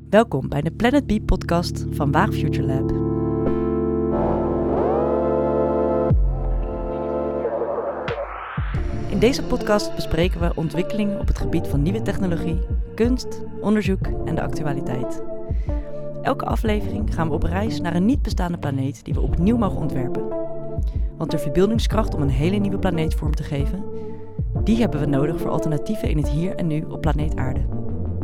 Welkom bij de Planet B podcast van Waag Future Lab. In deze podcast bespreken we ontwikkelingen op het gebied van nieuwe technologie, kunst, onderzoek en de actualiteit. Elke aflevering gaan we op reis naar een niet bestaande planeet die we opnieuw mogen ontwerpen. Want de verbeeldingskracht om een hele nieuwe planeet vorm te geven, die hebben we nodig voor alternatieven in het hier en nu op planeet Aarde.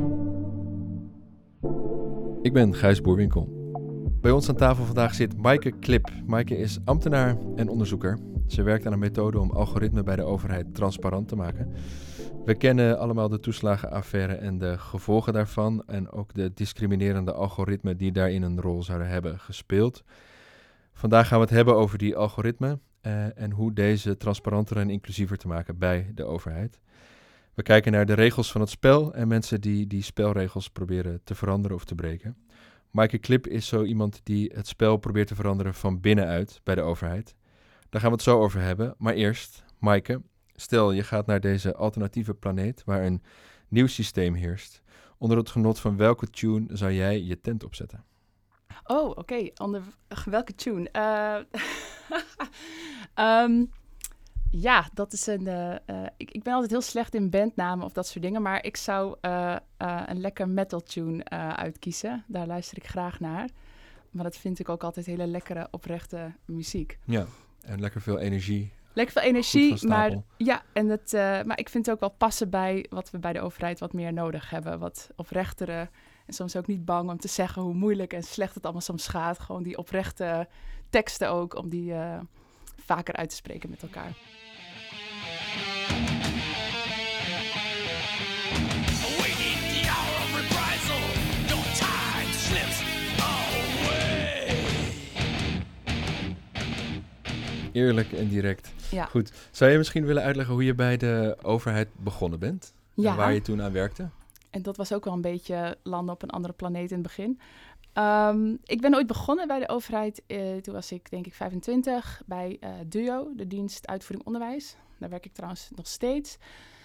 Ik ben Gijs Boerwinkel. Bij ons aan tafel vandaag zit Maaike Klip. Maaike is ambtenaar en onderzoeker. Ze werkt aan een methode om algoritmen bij de overheid transparant te maken. We kennen allemaal de toeslagenaffaire en de gevolgen daarvan en ook de discriminerende algoritmen die daarin een rol zouden hebben gespeeld. Vandaag gaan we het hebben over die algoritmen en hoe deze transparanter en inclusiever te maken bij de overheid. We kijken naar de regels van het spel en mensen die die spelregels proberen te veranderen of te breken. Maaike Klip is zo iemand die het spel probeert te veranderen van binnenuit bij de overheid. Daar gaan we het zo over hebben. Maar eerst, Maaike, stel je gaat naar deze alternatieve planeet waar een nieuw systeem heerst. Onder het genot van welke tune zou jij je tent opzetten? Oh, oké. Onder welke tune? Ja, dat is een... Ik ben altijd heel slecht in bandnamen of dat soort dingen, maar ik zou een lekker metal tune uitkiezen. Daar luister ik graag naar. Maar dat vind ik ook altijd hele lekkere, oprechte muziek. Ja, en lekker veel energie. Lekker veel energie, maar ja, maar ik vind het ook wel passen bij wat we bij de overheid wat meer nodig hebben. Wat oprechtere en soms ook niet bang om te zeggen hoe moeilijk en slecht het allemaal soms gaat. Gewoon die oprechte teksten ook, om die vaker uit te spreken met elkaar. Eerlijk en direct. Ja. Goed. Zou je misschien willen uitleggen hoe je bij de overheid begonnen bent? Ja. En waar je toen aan werkte? En dat was ook wel een beetje landen op een andere planeet in het begin. Ik ben ooit begonnen bij de overheid. Toen was ik denk ik 25 bij DUO, de Dienst Uitvoering Onderwijs. Daar werk ik trouwens nog steeds.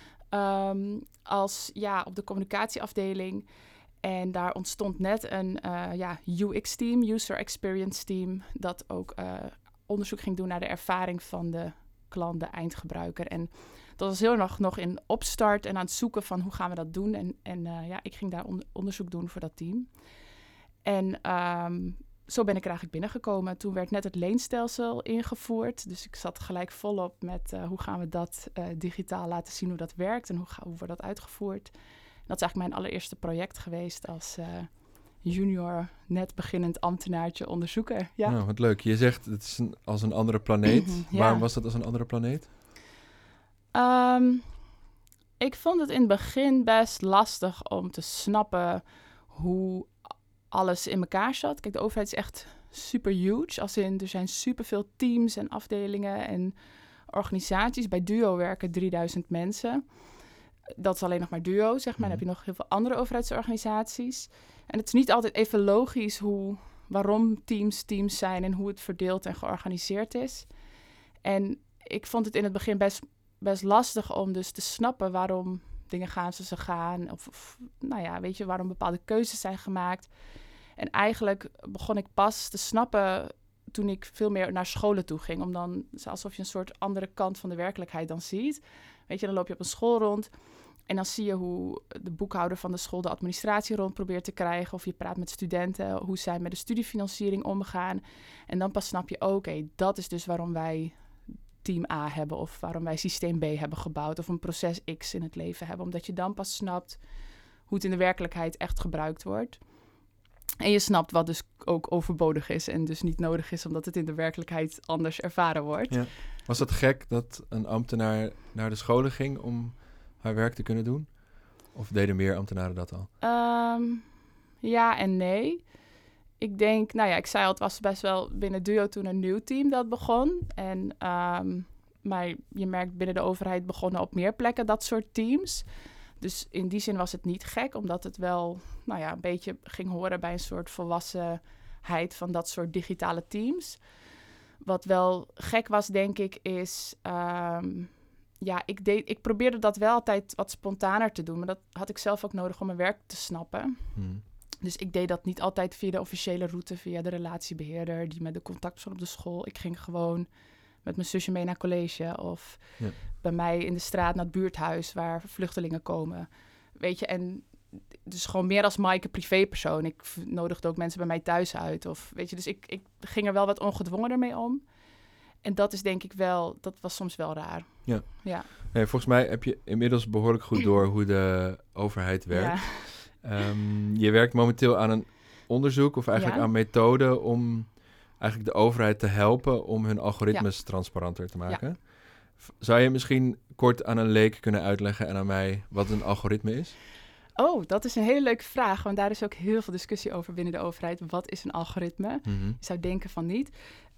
Op de communicatieafdeling. En daar ontstond net een UX-team, User Experience Team, dat ook onderzoek ging doen naar de ervaring van de klant, de eindgebruiker. En dat was heel nog in opstart en aan het zoeken van hoe gaan we dat doen. Ik ging daar onderzoek doen voor dat team. En zo ben ik er eigenlijk binnengekomen. Toen werd net het leenstelsel ingevoerd. Dus ik zat gelijk volop met hoe gaan we dat digitaal laten zien hoe dat werkt en hoe wordt dat uitgevoerd. Dat is eigenlijk mijn allereerste project geweest als junior, net beginnend ambtenaartje onderzoeker. Ja. Nou, wat leuk. Je zegt het is als een andere planeet. Ja. Waarom was dat als een andere planeet? Ik vond het in het begin best lastig om te snappen hoe alles in elkaar zat. Kijk, de overheid is echt super huge. Als in, er zijn superveel teams en afdelingen en organisaties. Bij DUO werken 3000 mensen. Dat is alleen nog maar DUO, zeg maar. Dan heb je nog heel veel andere overheidsorganisaties. En het is niet altijd even logisch waarom teams zijn en hoe het verdeeld en georganiseerd is. En ik vond het in het begin best lastig om dus te snappen waarom dingen gaan zoals ze gaan. Waarom bepaalde keuzes zijn gemaakt. En eigenlijk begon ik pas te snappen toen ik veel meer naar scholen toe ging. Om dan, alsof je een soort andere kant van de werkelijkheid dan ziet. Weet je, dan loop je op een school rond en dan zie je hoe de boekhouder van de school de administratie rond probeert te krijgen. Of je praat met studenten, hoe zij met de studiefinanciering omgaan. En dan pas snap je, oké, dat is dus waarom wij team A hebben of waarom wij systeem B hebben gebouwd of een proces X in het leven hebben. Omdat je dan pas snapt hoe het in de werkelijkheid echt gebruikt wordt. En je snapt wat dus ook overbodig is en dus niet nodig is omdat het in de werkelijkheid anders ervaren wordt. Ja. Was dat gek dat een ambtenaar naar de scholen ging om haar werk te kunnen doen? Of deden meer ambtenaren dat al? Ja en nee. Ik denk, ik zei al, het was best wel binnen DUO toen een nieuw team dat begon. Maar je merkt binnen de overheid begonnen op meer plekken dat soort teams. Dus in die zin was het niet gek, omdat het wel een beetje ging horen bij een soort volwassenheid van dat soort digitale teams. Wat wel gek was, denk ik, is ik probeerde dat wel altijd wat spontaner te doen. Maar dat had ik zelf ook nodig om mijn werk te snappen. Dus ik deed dat niet altijd via de officiële route, via de relatiebeheerder die met de contactpersoon op de school. Ik ging gewoon met mijn zusje mee naar college of bij mij in de straat naar het buurthuis waar vluchtelingen komen. Weet je, en dus gewoon meer als Maaike privépersoon. Ik nodigde ook mensen bij mij thuis uit. Of, weet je, dus ik ging er wel wat ongedwongener mee om. En dat is denk ik wel, dat was soms wel raar. Ja. Nee, volgens mij heb je inmiddels behoorlijk goed door hoe de overheid werkt. Ja. Je werkt momenteel aan een onderzoek of eigenlijk aan methoden om eigenlijk de overheid te helpen om hun algoritmes transparanter te maken. Ja. Zou je misschien kort aan een leek kunnen uitleggen en aan mij wat een algoritme is? Oh, dat is een hele leuke vraag, want daar is ook heel veel discussie over binnen de overheid. Wat is een algoritme? Mm-hmm. Je zou denken van niet.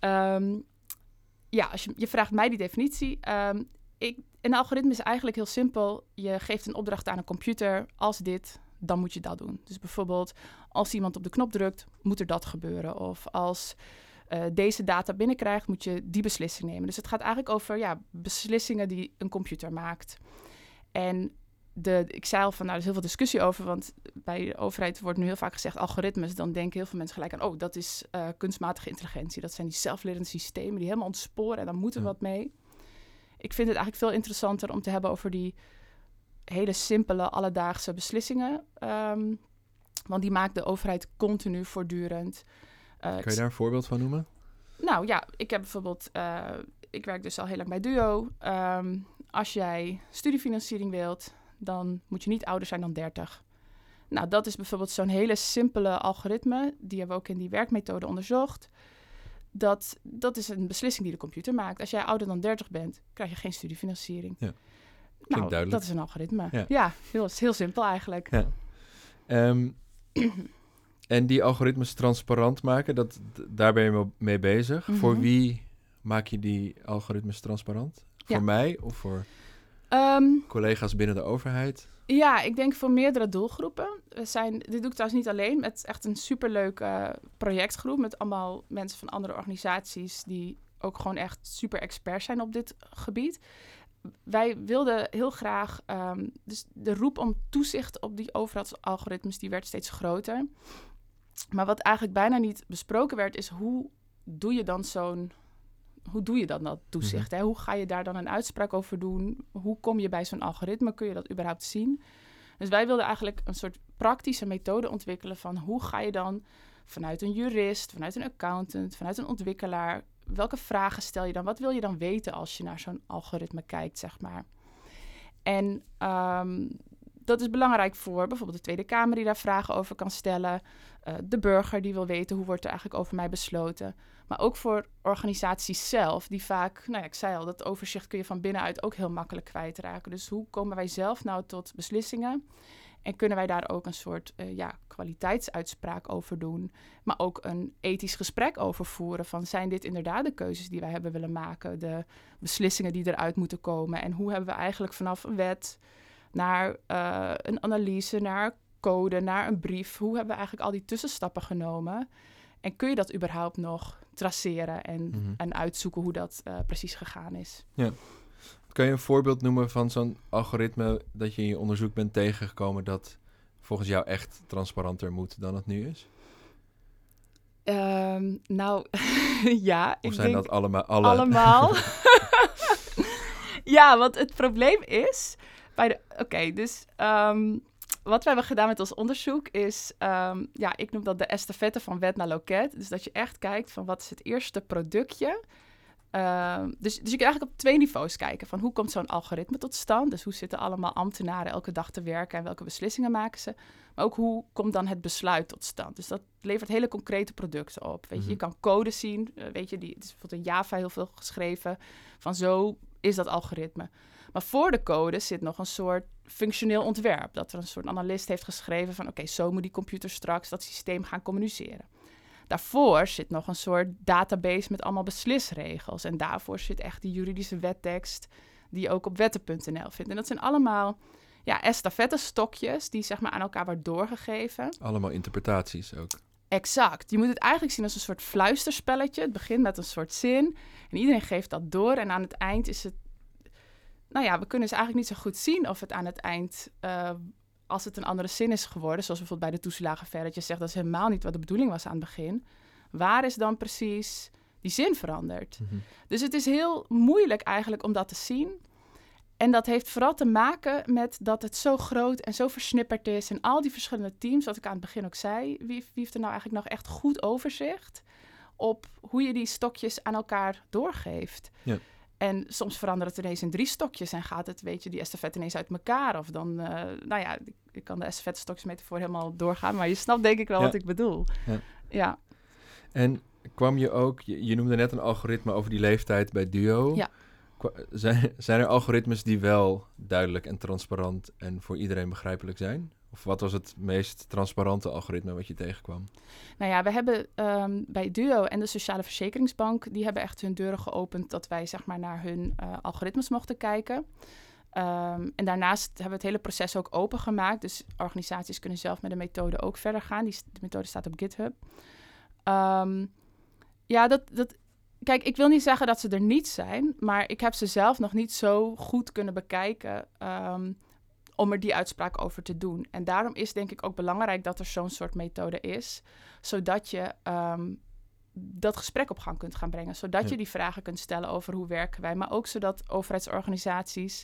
Als je vraagt mij die definitie. Een algoritme is eigenlijk heel simpel. Je geeft een opdracht aan een computer. Als dit, dan moet je dat doen. Dus bijvoorbeeld, als iemand op de knop drukt, moet er dat gebeuren. Of als deze data binnenkrijgt, moet je die beslissing nemen. Dus het gaat eigenlijk over beslissingen die een computer maakt. En ik zei al van, er is heel veel discussie over, want bij de overheid wordt nu heel vaak gezegd algoritmes. Dan denken heel veel mensen gelijk aan, dat is kunstmatige intelligentie. Dat zijn die zelflerende systemen die helemaal ontsporen en daar moeten we wat mee. Ik vind het eigenlijk veel interessanter om te hebben over die hele simpele, alledaagse beslissingen. Want die maakt de overheid continu voortdurend. Kan je daar een voorbeeld van noemen? Nou ja, ik heb bijvoorbeeld, ik werk dus al heel lang bij Duo. Als jij studiefinanciering wilt, dan moet je niet ouder zijn dan 30. Nou, dat is bijvoorbeeld zo'n hele simpele algoritme. Die hebben we ook in die werkmethode onderzocht. Dat is een beslissing die de computer maakt. Als jij ouder dan 30 bent, krijg je geen studiefinanciering. Ja. Nou, duidelijk. Dat is een algoritme. Ja, heel simpel eigenlijk. Ja. En die algoritmes transparant maken, daar ben je mee bezig. Mm-hmm. Voor wie maak je die algoritmes transparant? Voor mij of voor collega's binnen de overheid? Ja, ik denk voor meerdere doelgroepen. Dit doe ik trouwens niet alleen. Het is echt een superleuke projectgroep met allemaal mensen van andere organisaties die ook gewoon echt super expert zijn op dit gebied. Wij wilden heel graag, dus de roep om toezicht op die overheidsalgoritmes, die werd steeds groter. Maar wat eigenlijk bijna niet besproken werd, is hoe doe je dan dat toezicht? Hè? Hoe ga je daar dan een uitspraak over doen? Hoe kom je bij zo'n algoritme? Kun je dat überhaupt zien? Dus wij wilden eigenlijk een soort praktische methode ontwikkelen van hoe ga je dan vanuit een jurist, vanuit een accountant, vanuit een ontwikkelaar, welke vragen stel je dan? Wat wil je dan weten als je naar zo'n algoritme kijkt, zeg maar? En dat is belangrijk voor bijvoorbeeld de Tweede Kamer die daar vragen over kan stellen. De burger die wil weten hoe wordt er eigenlijk over mij besloten. Maar ook voor organisaties zelf die vaak, ik zei al, dat overzicht kun je van binnenuit ook heel makkelijk kwijtraken. Dus hoe komen wij zelf nou tot beslissingen? En kunnen wij daar ook een soort kwaliteitsuitspraak over doen? Maar ook een ethisch gesprek over voeren van zijn dit inderdaad de keuzes die wij hebben willen maken? De beslissingen die eruit moeten komen? En hoe hebben we eigenlijk vanaf een wet naar een analyse, naar code, naar een brief. Hoe hebben we eigenlijk al die tussenstappen genomen? En kun je dat überhaupt nog traceren en uitzoeken hoe dat precies gegaan is? Ja. Kan je een voorbeeld noemen van zo'n algoritme dat je in je onderzoek bent tegengekomen dat volgens jou echt transparanter moet dan het nu is? Ja. Of zijn dat allemaal? Allemaal. Ja, want het probleem is wat we hebben gedaan met ons onderzoek is, ik noem dat de estafette van wet naar loket. Dus dat je echt kijkt van wat is het eerste productje. Dus je kunt eigenlijk op 2 niveaus kijken. Van hoe komt zo'n algoritme tot stand? Dus hoe zitten allemaal ambtenaren elke dag te werken en welke beslissingen maken ze? Maar ook hoe komt dan het besluit tot stand? Dus dat levert hele concrete producten op. Weet je kan code zien. Het is bijvoorbeeld in Java heel veel geschreven. Van zo is dat algoritme. Maar voor de code zit nog een soort functioneel ontwerp. Dat er een soort analist heeft geschreven van zo moet die computer straks dat systeem gaan communiceren. Daarvoor zit nog een soort database met allemaal beslisregels. En daarvoor zit echt die juridische wettekst die je ook op wetten.nl vindt. En dat zijn allemaal estafette-stokjes die zeg maar aan elkaar worden doorgegeven. Allemaal interpretaties ook. Exact. Je moet het eigenlijk zien als een soort fluisterspelletje. Het begint met een soort zin en iedereen geeft dat door. En aan het eind is het... we kunnen dus eigenlijk niet zo goed zien of het aan het eind als het een andere zin is geworden, zoals bijvoorbeeld bij de toeslagenaffaire, dat je zegt dat is helemaal niet wat de bedoeling was aan het begin. Waar is dan precies die zin veranderd? Mm-hmm. Dus het is heel moeilijk eigenlijk om dat te zien. En dat heeft vooral te maken met dat het zo groot en zo versnipperd is. En al die verschillende teams, wat ik aan het begin ook zei. Wie heeft er nou eigenlijk nog echt goed overzicht op hoe je die stokjes aan elkaar doorgeeft? Ja. En soms verandert het ineens in 3 stokjes en gaat het, weet je, die estafette ineens uit elkaar. Of dan, nou ja, ik kan de estafette stokjes metafoor helemaal doorgaan. Maar je snapt denk ik wel wat ik bedoel. Ja. En kwam je ook, je noemde net een algoritme over die leeftijd bij Duo. Ja. Zijn er algoritmes die wel duidelijk en transparant en voor iedereen begrijpelijk zijn? Of wat was het meest transparante algoritme wat je tegenkwam? Nou ja, we hebben bij Duo en de Sociale Verzekeringsbank, die hebben echt hun deuren geopend dat wij zeg maar naar hun algoritmes mochten kijken. En daarnaast hebben we het hele proces ook opengemaakt. Dus organisaties kunnen zelf met de methode ook verder gaan. De methode staat op GitHub. Kijk, ik wil niet zeggen dat ze er niet zijn, maar ik heb ze zelf nog niet zo goed kunnen bekijken om er die uitspraak over te doen. En daarom is denk ik ook belangrijk dat er zo'n soort methode is, zodat je dat gesprek op gang kunt gaan brengen. Zodat je die vragen kunt stellen over hoe werken wij, maar ook zodat overheidsorganisaties...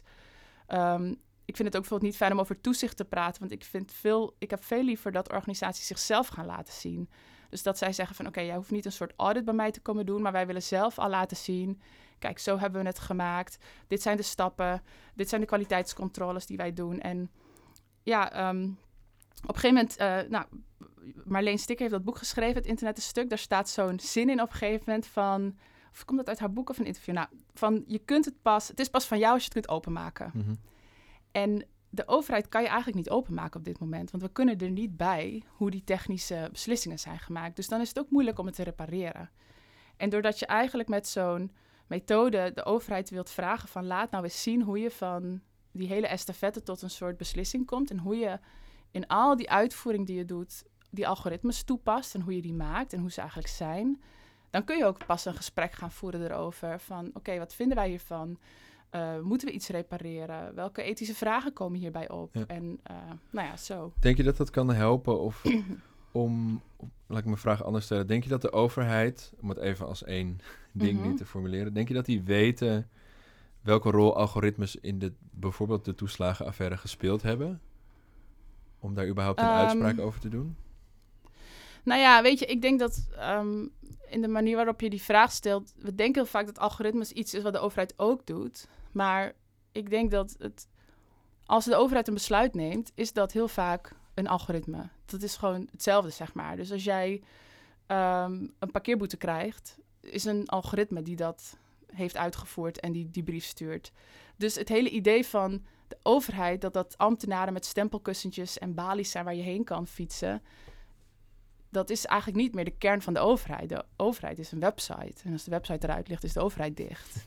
ik vind het ook bijvoorbeeld niet fijn om over toezicht te praten, want ik heb veel liever dat organisaties zichzelf gaan laten zien. Dus dat zij zeggen van oké, jij hoeft niet een soort audit bij mij te komen doen, maar wij willen zelf al laten zien, kijk, zo hebben we het gemaakt. Dit zijn de stappen, dit zijn de kwaliteitscontroles die wij doen. En ja, op een gegeven moment, Marleen Stikker heeft dat boek geschreven, Het Internet is Stuk. Daar staat zo'n zin in op een gegeven moment van, of komt dat uit haar boek of een interview? Nou, van je kunt het is pas van jou als je het kunt openmaken. Mm-hmm. En de overheid kan je eigenlijk niet openmaken op dit moment, want we kunnen er niet bij hoe die technische beslissingen zijn gemaakt. Dus dan is het ook moeilijk om het te repareren. En doordat je eigenlijk met zo'n methode de overheid wilt vragen van laat nou eens zien hoe je van die hele estafette tot een soort beslissing komt en hoe je in al die uitvoering die je doet, die algoritmes toepast en hoe je die maakt en hoe ze eigenlijk zijn, dan kun je ook pas een gesprek gaan voeren erover van oké, wat vinden wij hiervan? Moeten we iets repareren? Welke ethische vragen komen hierbij op? Ja. En zo. Denk je dat dat kan helpen of laat ik mijn vraag anders stellen. Denk je dat de overheid, om het even als één ding niet te formuleren, denk je dat die weten welke rol algoritmes in bijvoorbeeld de toeslagenaffaire gespeeld hebben? Om daar überhaupt een uitspraak over te doen? Nou ja, weet je, ik denk dat in de manier waarop je die vraag stelt, we denken heel vaak dat algoritmes iets is wat de overheid ook doet. Maar ik denk dat als de overheid een besluit neemt, is dat heel vaak een algoritme. Dat is gewoon hetzelfde, zeg maar. Dus als jij een parkeerboete krijgt, is een algoritme die dat heeft uitgevoerd en die brief stuurt. Dus het hele idee van de overheid, dat ambtenaren met stempelkussentjes en balies zijn waar je heen kan fietsen, dat is eigenlijk niet meer de kern van de overheid. De overheid is een website. En als de website eruit ligt, is de overheid dicht.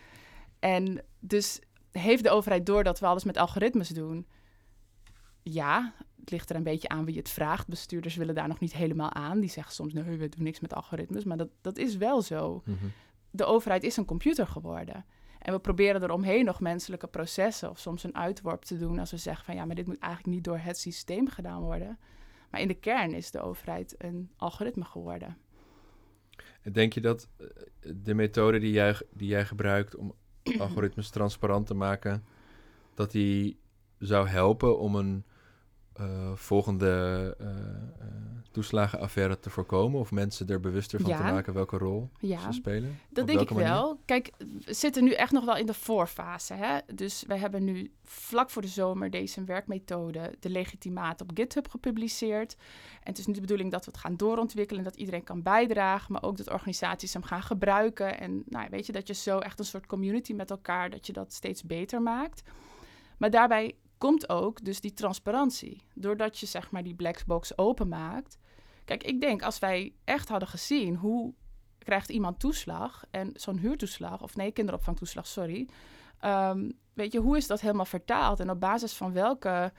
En dus heeft de overheid door dat we alles met algoritmes doen? Ja, het ligt er een beetje aan wie het vraagt. Bestuurders willen daar nog niet helemaal aan. Die zeggen soms, nee, we doen niks met algoritmes. Maar dat is wel zo. Mm-hmm. De overheid is een computer geworden. En we proberen eromheen nog menselijke processen of soms een uitworp te doen als we zeggen van ja, maar dit moet eigenlijk niet door het systeem gedaan worden. Maar in de kern is de overheid een algoritme geworden. Denk je dat de methode die jij gebruikt om algoritmes transparant te maken, dat die zou helpen om een volgende toeslagenaffaire te voorkomen? Of mensen er bewuster van te maken welke rol ze spelen? Dat denk ik wel. Kijk, we zitten nu echt nog wel in de voorfase. Hè? Dus wij hebben nu vlak voor de zomer deze werkmethode, de legitimaat, op GitHub gepubliceerd. En het is niet de bedoeling dat we het gaan doorontwikkelen en dat iedereen kan bijdragen, maar ook dat organisaties hem gaan gebruiken. En weet je, dat je zo echt een soort community met elkaar, dat je dat steeds beter maakt. Maar daarbij komt ook dus die transparantie. Doordat je zeg maar die blackbox openmaakt. Kijk, ik denk als wij echt hadden gezien hoe krijgt iemand toeslag en zo'n huurtoeslag, of nee, kinderopvangtoeslag, sorry. Weet je, hoe is dat helemaal vertaald? En op basis van welke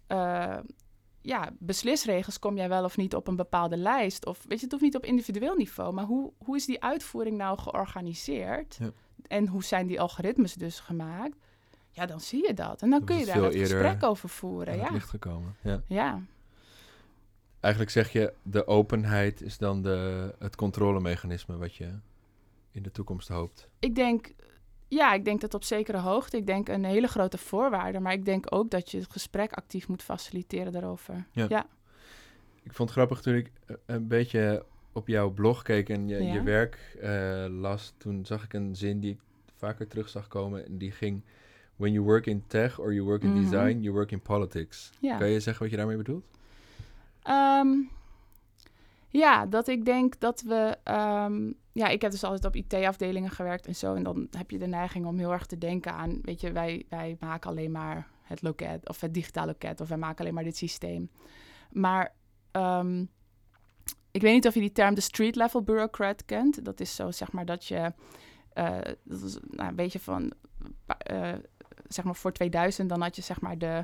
beslisregels kom jij wel of niet op een bepaalde lijst? Of weet je, het hoeft niet op individueel niveau, maar hoe is die uitvoering nou georganiseerd? Ja. En hoe zijn die algoritmes dus gemaakt? ja, dan zie je dat. En dan kun je daar het gesprek over voeren. Ja, het licht gekomen. Ja. Eigenlijk zeg je, de openheid is dan het controlemechanisme wat je in de toekomst hoopt. Ik denk dat op zekere hoogte. Ik denk een hele grote voorwaarde. Maar ik denk ook dat je het gesprek actief moet faciliteren daarover. Ja. Ik vond het grappig toen ik een beetje op jouw blog keek en je werk las. Toen zag ik een zin die ik vaker terug zag komen. En die ging... When you work in tech or you work in design, you work in politics. Ja. Kan je zeggen wat je daarmee bedoelt? Dat ik denk dat we... ik heb dus altijd op IT-afdelingen gewerkt en zo. En dan heb je de neiging om heel erg te denken aan... Weet je, wij maken alleen maar het loket of het digitaal loket. Of wij maken alleen maar dit systeem. Maar ik weet niet of je die term de street level bureaucrat kent. Dat is zo, zeg maar, dat je... dat is een beetje van... zeg maar voor 2000, dan had je zeg maar de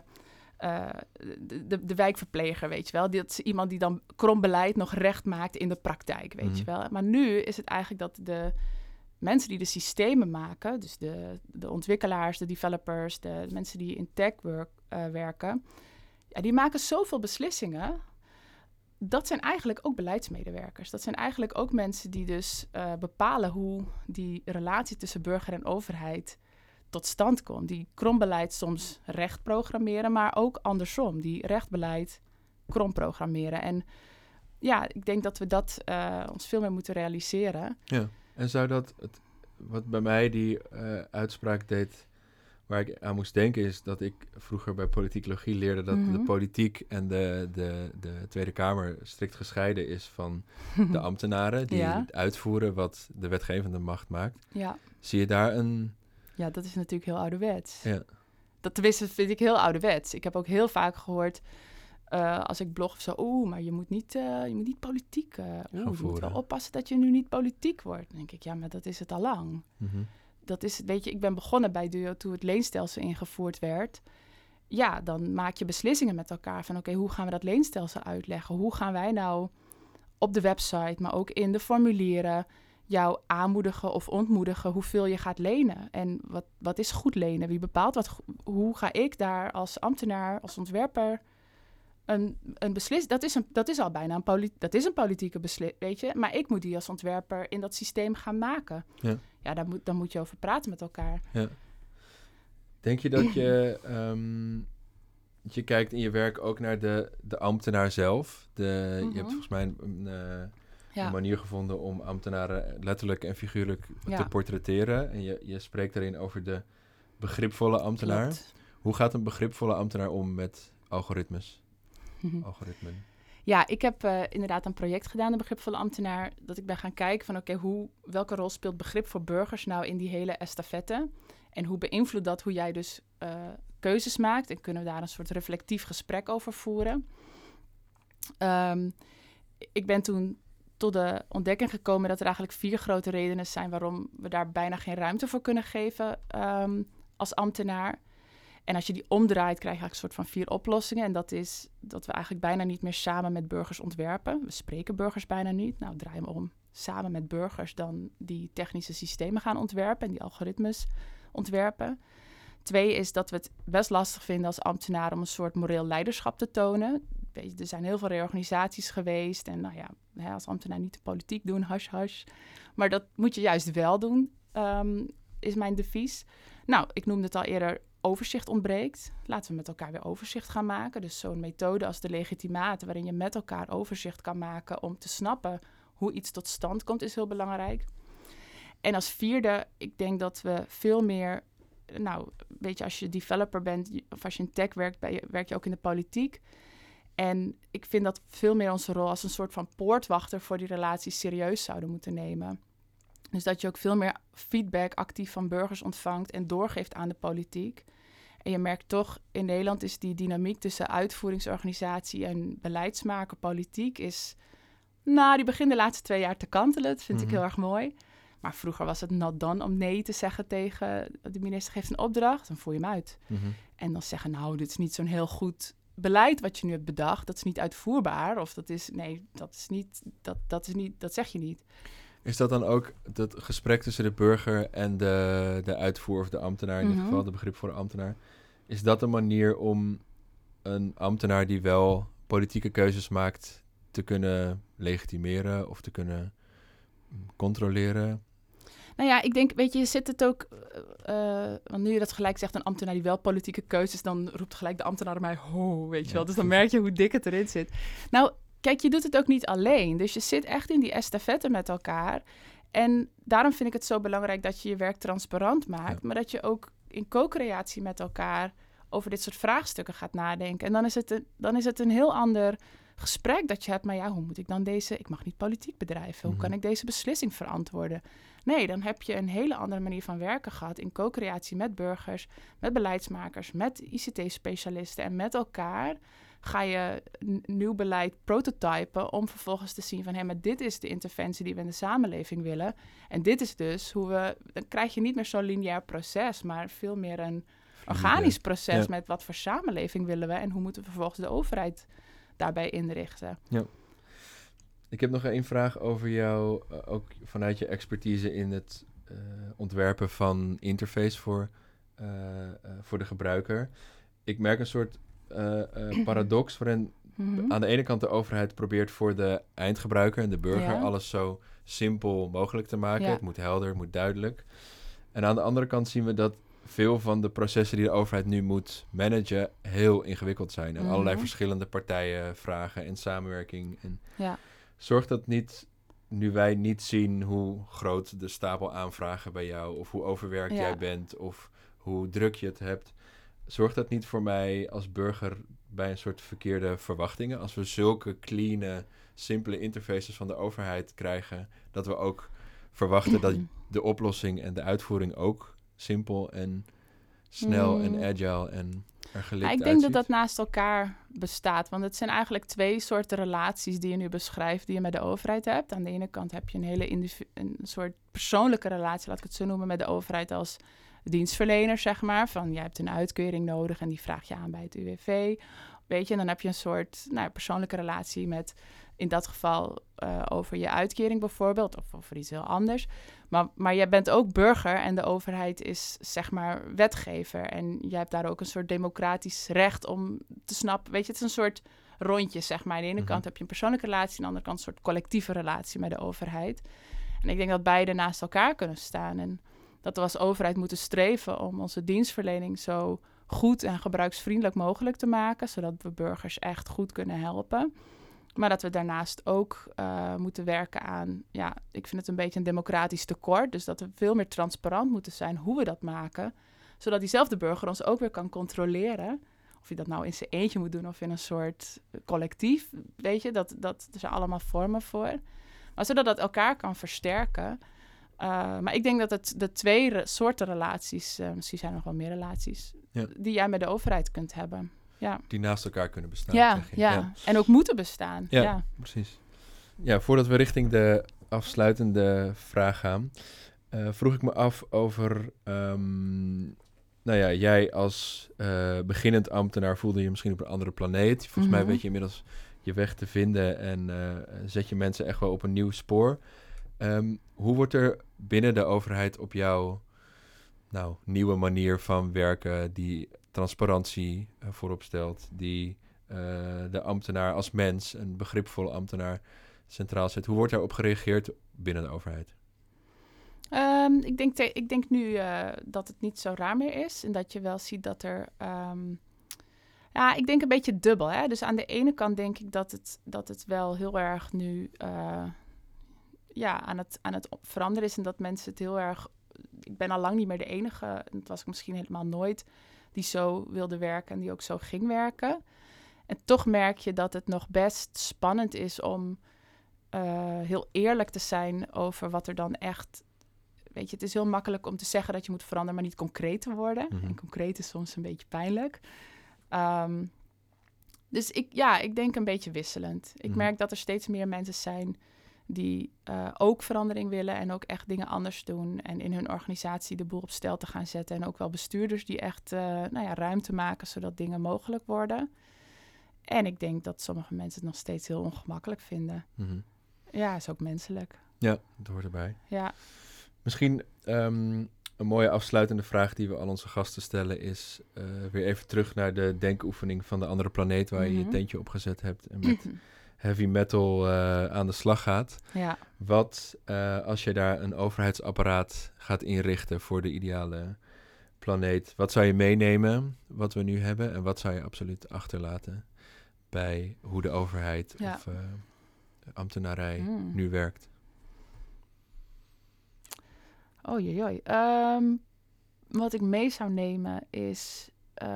wijkverpleger, weet je wel. Dat is iemand die dan krom beleid nog recht maakt in de praktijk, weet je wel. Maar nu is het eigenlijk dat de mensen die de systemen maken, dus de ontwikkelaars, de developers, de mensen die in tech werken, die maken zoveel beslissingen. Dat zijn eigenlijk ook beleidsmedewerkers. Dat zijn eigenlijk ook mensen die dus bepalen hoe die relatie tussen burger en overheid tot stand komt. Die krombeleid soms recht programmeren, maar ook andersom. Die rechtbeleid krom programmeren. En ja, ik denk dat we dat ons veel meer moeten realiseren. Ja, en zou dat... wat bij mij die uitspraak deed... waar ik aan moest denken is dat ik vroeger bij politicologie leerde... dat de politiek en de Tweede Kamer strikt gescheiden is van de ambtenaren... die het uitvoeren wat de wetgevende macht maakt. Ja. Zie je daar een... Ja, dat is natuurlijk heel ouderwets. Ja. Dat tenminste vind ik heel ouderwets. Ik heb ook heel vaak gehoord, als ik blog of zo... maar je moet niet politiek... je moet wel oppassen dat je nu niet politiek wordt. Dan denk ik, ja, maar dat is het al lang. Mm-hmm. Dat is, weet je, ik ben begonnen bij Duo toen het leenstelsel ingevoerd werd. Ja, dan maak je beslissingen met elkaar van... oké, hoe gaan we dat leenstelsel uitleggen? Hoe gaan wij nou op de website, maar ook in de formulieren... jou aanmoedigen of ontmoedigen hoeveel je gaat lenen. En wat is goed lenen? Wie bepaalt wat? Hoe ga ik daar als ambtenaar, als ontwerper een beslissing... Dat is al bijna een politieke beslissing, weet je. Maar ik moet die als ontwerper in dat systeem gaan maken. Ja, daar moet je over praten met elkaar. Ja. Denk je dat je... je kijkt in je werk ook naar de ambtenaar zelf? Je hebt volgens mij een manier gevonden om ambtenaren letterlijk en figuurlijk te portretteren. En je spreekt daarin over de begripvolle ambtenaar. Klopt. Hoe gaat een begripvolle ambtenaar om met algoritmen? Ja, ik heb inderdaad een project gedaan, de begripvolle ambtenaar. Dat ik ben gaan kijken van welke rol speelt begrip voor burgers nou in die hele estafette? En hoe beïnvloedt dat hoe jij dus keuzes maakt? En kunnen we daar een soort reflectief gesprek over voeren? Ik ben toen tot de ontdekking gekomen dat er eigenlijk 4 grote redenen zijn waarom we daar bijna geen ruimte voor kunnen geven als ambtenaar. En als je die omdraait, krijg je eigenlijk een soort van 4 oplossingen. En dat is dat we eigenlijk bijna niet meer samen met burgers ontwerpen. We spreken burgers bijna niet. Nou, draai hem om. Samen met burgers dan die technische systemen gaan ontwerpen en die algoritmes ontwerpen. 2 is dat we het best lastig vinden als ambtenaar om een soort moreel leiderschap te tonen. Er zijn heel veel reorganisaties geweest. En nou ja, als ambtenaar niet de politiek doen, hush, hush. Maar dat moet je juist wel doen, is mijn devies. Nou, ik noemde het al eerder, overzicht ontbreekt. Laten we met elkaar weer overzicht gaan maken. Dus zo'n methode als de legitimaten, waarin je met elkaar overzicht kan maken om te snappen hoe iets tot stand komt, is heel belangrijk. En als 4e, ik denk dat we veel meer... Nou, weet je, als je developer bent of als je in tech werkt, werk je ook in de politiek. En ik vind dat veel meer onze rol als een soort van poortwachter voor die relaties serieus zouden moeten nemen. Dus dat je ook veel meer feedback actief van burgers ontvangt en doorgeeft aan de politiek. En je merkt toch, in Nederland is die dynamiek tussen uitvoeringsorganisatie en beleidsmaker politiek is... Nou, die begint de laatste 2 jaar te kantelen. Dat vind ik heel erg mooi. Maar vroeger was het not done om nee te zeggen tegen... de minister geeft een opdracht, dan voer je hem uit. En dan zeggen, nou, dit is niet zo'n heel goed beleid wat je nu hebt bedacht. Dat is niet uitvoerbaar. Of dat is, nee, dat is niet, dat zeg je niet. Is dat dan ook dat gesprek tussen de burger en de uitvoer of de ambtenaar, in dit geval, de begrip voor de ambtenaar? Is dat een manier om een ambtenaar die wel politieke keuzes maakt te kunnen legitimeren of te kunnen controleren? Nou ja, ik denk, weet je zit het ook... want nu je dat gelijk zegt, een ambtenaar die wel politieke keuzes... dan roept gelijk de ambtenaar mij, weet je wel. Dus dan merk je hoe dik het erin zit. Nou, kijk, je doet het ook niet alleen. Dus je zit echt in die estafette met elkaar. En daarom vind ik het zo belangrijk dat je je werk transparant maakt... maar dat je ook in co-creatie met elkaar over dit soort vraagstukken gaat nadenken. En dan is het een heel ander gesprek dat je hebt. Maar ja, hoe moet ik dan ik mag niet politiek bedrijven. Hoe kan ik deze beslissing verantwoorden? Nee, dan heb je een hele andere manier van werken gehad... in co-creatie met burgers, met beleidsmakers, met ICT-specialisten... en met elkaar ga je nieuw beleid prototypen... om vervolgens te zien van... maar dit is de interventie die we in de samenleving willen. En dit is dus hoe we... Dan krijg je niet meer zo'n lineair proces... maar veel meer een organisch proces... met wat voor samenleving willen we... en hoe moeten we vervolgens de overheid daarbij inrichten. Ja. Ik heb nog één vraag over jou, ook vanuit je expertise in het ontwerpen van interface voor de gebruiker. Ik merk een soort paradox waarin aan de ene kant de overheid probeert voor de eindgebruiker en de burger alles zo simpel mogelijk te maken. Ja. Het moet helder, het moet duidelijk. En aan de andere kant zien we dat veel van de processen die de overheid nu moet managen heel ingewikkeld zijn. En allerlei verschillende partijen vragen en samenwerking. En zorgt dat niet, nu wij niet zien hoe groot de stapel aanvragen bij jou... of hoe overwerkt jij bent of hoe druk je het hebt... zorgt dat niet voor mij als burger bij een soort verkeerde verwachtingen? Als we zulke clean, simpele interfaces van de overheid krijgen... dat we ook verwachten dat de oplossing en de uitvoering ook simpel en snel en agile en er gelikt Ik denk dat naast elkaar bestaat. Want het zijn eigenlijk twee soorten relaties die je nu beschrijft... die je met de overheid hebt. Aan de ene kant heb je een soort persoonlijke relatie... laat ik het zo noemen, met de overheid als dienstverlener, zeg maar. Van, jij hebt een uitkering nodig en die vraag je aan bij het UWV. Weet je, en dan heb je een soort persoonlijke relatie met... in dat geval over je uitkering bijvoorbeeld... of over iets heel anders. Maar jij bent ook burger en de overheid is, zeg maar, wetgever. En jij hebt daar ook een soort democratisch recht om te snappen. Weet je, het is een soort rondje, zeg maar. Aan de ene kant heb je een persoonlijke relatie... aan de andere kant een soort collectieve relatie met de overheid. En ik denk dat beide naast elkaar kunnen staan. En dat we als overheid moeten streven om onze dienstverlening... zo goed en gebruiksvriendelijk mogelijk te maken... zodat we burgers echt goed kunnen helpen... Maar dat we daarnaast ook moeten werken aan... ja, ik vind het een beetje een democratisch tekort. Dus dat we veel meer transparant moeten zijn hoe we dat maken. Zodat diezelfde burger ons ook weer kan controleren. Of je dat nou in zijn eentje moet doen of in een soort collectief. Weet je, er zijn allemaal vormen voor. Maar zodat dat elkaar kan versterken. Maar ik denk dat het de twee soorten relaties... misschien zijn er nog wel meer relaties... die jij met de overheid kunt hebben... Ja. Die naast elkaar kunnen bestaan. Zeg je. Ja, en ook moeten bestaan. Ja, precies. Ja, voordat we richting de afsluitende vraag gaan... vroeg ik me af over... jij als beginnend ambtenaar voelde je misschien op een andere planeet. Volgens mij weet je inmiddels je weg te vinden... en zet je mensen echt wel op een nieuw spoor. Hoe wordt er binnen de overheid op jouw nieuwe manier van werken... die transparantie voorop stelt, die de ambtenaar als mens, een begripvolle ambtenaar, centraal zet. Hoe wordt daarop gereageerd binnen de overheid? Ik denk nu dat het niet zo raar meer is en dat je wel ziet dat er... ik denk een beetje dubbel. Hè? Dus aan de ene kant denk ik dat het wel heel erg nu aan het veranderen is en dat mensen het heel erg... Ik ben al lang niet meer de enige, en dat was ik misschien helemaal nooit... die zo wilde werken en die ook zo ging werken. En toch merk je dat het nog best spannend is om heel eerlijk te zijn over wat er dan echt... Weet je, het is heel makkelijk om te zeggen dat je moet veranderen, maar niet concreet te worden. En concreet is soms een beetje pijnlijk. Dus ik denk een beetje wisselend. Ik merk dat er steeds meer mensen zijn die ook verandering willen en ook echt dingen anders doen en in hun organisatie de boel op stel te gaan zetten. En ook wel bestuurders die echt ruimte maken zodat dingen mogelijk worden. En ik denk dat sommige mensen het nog steeds heel ongemakkelijk vinden. Ja, is ook menselijk. Ja, dat hoort erbij. Ja. Misschien een mooie afsluitende vraag die we al onze gasten stellen is weer even terug naar de denkoefening van de andere planeet waar je je tentje opgezet hebt en met heavy metal aan de slag gaat. Ja. Wat als je daar een overheidsapparaat gaat inrichten voor de ideale planeet, wat zou je meenemen wat we nu hebben en wat zou je absoluut achterlaten bij hoe de overheid of de ambtenarij nu werkt? Oei. Wat ik mee zou nemen is,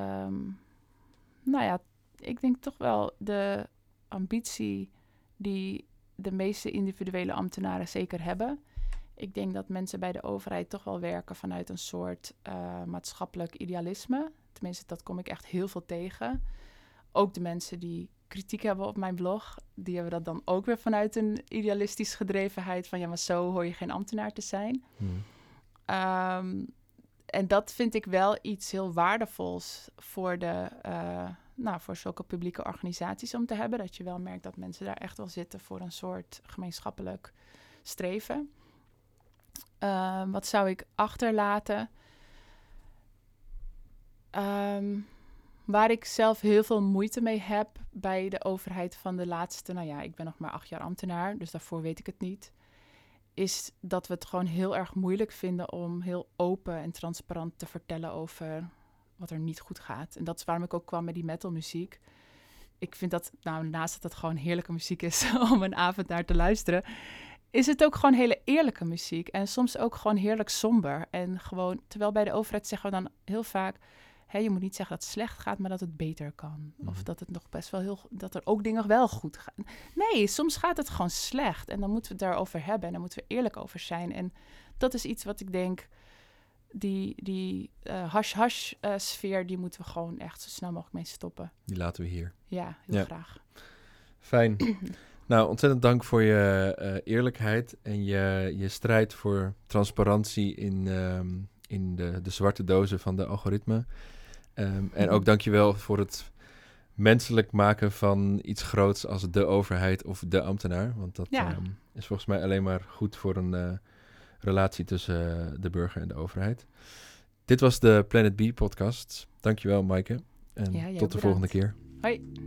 ik denk toch wel de ambitie die de meeste individuele ambtenaren zeker hebben. Ik denk dat mensen bij de overheid toch wel werken vanuit een soort maatschappelijk idealisme. Tenminste, dat kom ik echt heel veel tegen. Ook de mensen die kritiek hebben op mijn blog, die hebben dat dan ook weer vanuit een idealistisch gedrevenheid van ja, maar zo hoor je geen ambtenaar te zijn. En dat vind ik wel iets heel waardevols voor voor zulke publieke organisaties om te hebben. Dat je wel merkt dat mensen daar echt wel zitten voor een soort gemeenschappelijk streven. Wat zou ik achterlaten? Waar ik zelf heel veel moeite mee heb bij de overheid van de laatste... ik ben nog maar 8 jaar ambtenaar, dus daarvoor weet ik het niet. Is dat we het gewoon heel erg moeilijk vinden om heel open en transparant te vertellen over wat er niet goed gaat. En dat is waarom ik ook kwam met die metalmuziek. Ik vind dat, naast dat het gewoon heerlijke muziek is om een avond naar te luisteren, is het ook gewoon hele eerlijke muziek. En soms ook gewoon heerlijk somber. En gewoon, terwijl bij de overheid zeggen we dan heel vaak, je moet niet zeggen dat het slecht gaat, maar dat het beter kan. Of dat het nog best wel dat er ook dingen wel goed gaan. Nee, soms gaat het gewoon slecht. En dan moeten we het daarover hebben. En dan moeten we eerlijk over zijn. En dat is iets wat ik denk, die hash-hash sfeer, die moeten we gewoon echt zo snel mogelijk mee stoppen. Die laten we hier. Ja, heel graag. Fijn. Nou, ontzettend dank voor je eerlijkheid en je strijd voor transparantie in de zwarte dozen van de algoritme. En ook dankjewel voor het menselijk maken van iets groots als de overheid of de ambtenaar. Want dat is volgens mij alleen maar goed voor een relatie tussen de burger en de overheid. Dit was de Planet B podcast. Dankjewel, Maaike. En tot de volgende keer. Hoi.